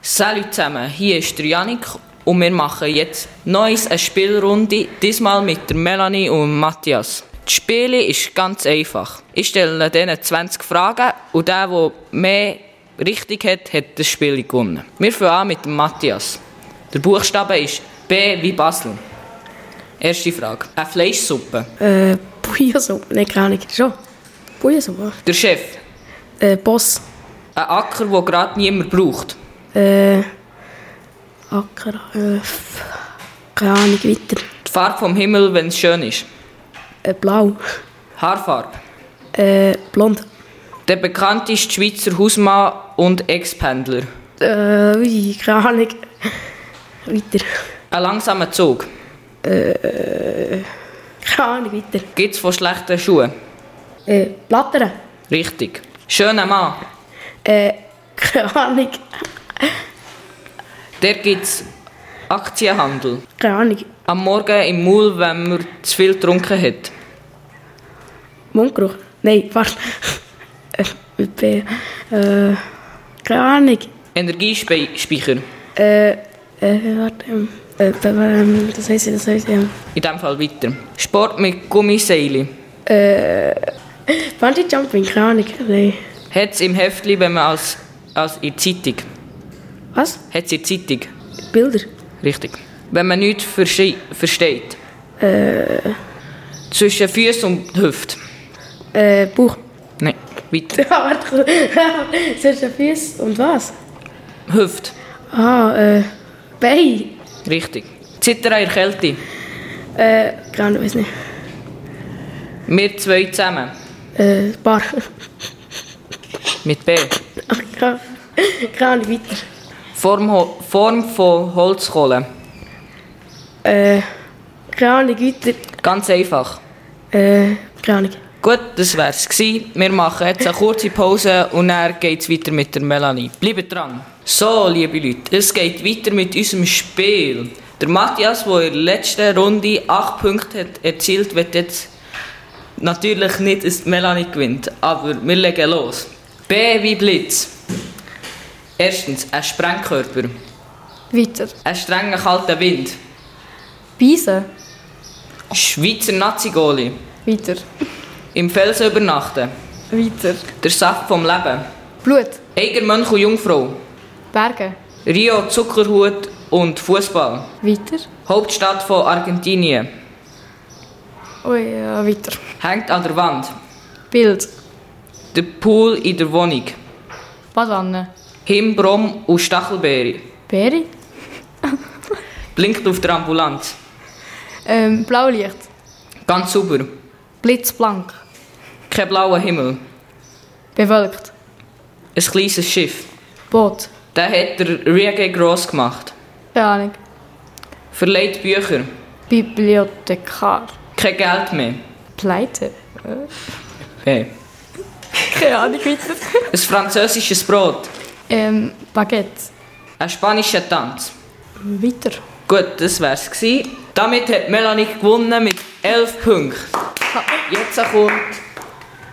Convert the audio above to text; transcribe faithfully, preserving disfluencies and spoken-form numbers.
Salut zusammen, hier ist der Yannick und wir machen jetzt neues eine Spielrunde, diesmal mit der Melanie und Matthias. Das Spiel ist ganz einfach. Ich stelle denen zwanzig Fragen und der, der mehr richtig hat, hat das Spiel gewonnen. Wir fangen an mit dem Matthias. Der Buchstabe ist B wie Basel. Erste Frage. Eine Fleischsuppe. Äh, Bouillonsuppe. Nein, keine Ahnung. Schon. Bouillonsuppe. Der Chef. Äh, Boss. Ein Acker, den gerade niemand braucht. Äh, Acker. Äh, f- keine Ahnung, weiter. Die Farbe vom Himmel, wenn es schön ist. Äh, Blau. Haarfarbe. Äh, Blond. Der bekannteste Schweizer Hausmann und Ex-Pendler. Äh, ui, keine Ahnung. Weiter. Ein langsamer Zug. Äh, keine Ahnung, weiter. Gibt es von schlechten Schuhen? Äh, Plattern. Richtig. Schöner Mann. Äh, keine Ahnung. Der gibt es Aktienhandel. Keine Ahnung. Am Morgen im Maul, wenn man zu viel getrunken hat. Mundgeruch. Nein, warte. Äh, mit B. Äh, keine Ahnung. Energiespeicher. Äh, äh, warte. Ähm, äh, ähm, das heisst, das heisst, ähm. In diesem Fall weiter. Sport mit Gummiseile. Äh, Bungee Jumping, keine Ahnung. Nein. Hat es im Heftli, wenn man als, als in der Zeitung. Was? Hat es in der Zeitung. Bilder. Richtig. Wenn man nichts verschi- versteht. Äh, Zwischen Füßen und Hüfte. äh, Bauch. Nein, weiter. Warte, zwischen Füßen und was? Hüfte. Ah, äh, Bein. Richtig. Zittern in der Kälte. Äh, keine Ahnung, weiß nicht. Wir zwei zusammen. Äh, Bar. Mit B. Ach, keine keine Ahnung, weiter. Form, Ho- Form von Holzkohle. Äh, keine Ahnung, weiter. Ganz einfach. Äh, keine Ahnung. Gut, das wär's gsi. Wir machen jetzt eine kurze Pause und dann geht's weiter mit der Melanie. Bleibt dran. So, liebe Leute, es geht weiter mit unserem Spiel. Der Matthias, der in der letzten Runde acht Punkte hat erzielt, wird jetzt natürlich nicht, dass die Melanie gewinnt. Aber wir legen los. B wie Blitz. Erstens, ein Sprengkörper. Weiter. Ein strenger kalter Wind. Beisen. Schweizer Nazi-Goalie. Weiter. Im Felsen übernachten. Weiter. Der Saft vom Leben. Blut. Eiger Mönch und Jungfrau. Berge. Rio, Zuckerhut und Fußball. Weiter. Hauptstadt von Argentinien. Ui, ja, weiter. Hängt an der Wand. Bild. Der Pool in der Wohnung. Basanne. Himbeeren und Stachelbeere. Beere. Blinkt auf der Ambulanz. Ähm, Blaulicht. Ganz sauber. Blitzblank. Kein blauer Himmel. Bewölkt. Ein kleines Schiff. Boot. Der hat der Reggae gross gemacht. Keine Ahnung. Verleiht Bücher. Bibliothekar. Kein Geld mehr. Pleite. Hey. Keine Ahnung, weiter. Ein französisches Brot. Ähm, Baguette. Ein spanischer Tanz. Weiter. Gut, das wär's gsi. Damit hat Melanie gewonnen mit elf Punkten. Jetzt kommt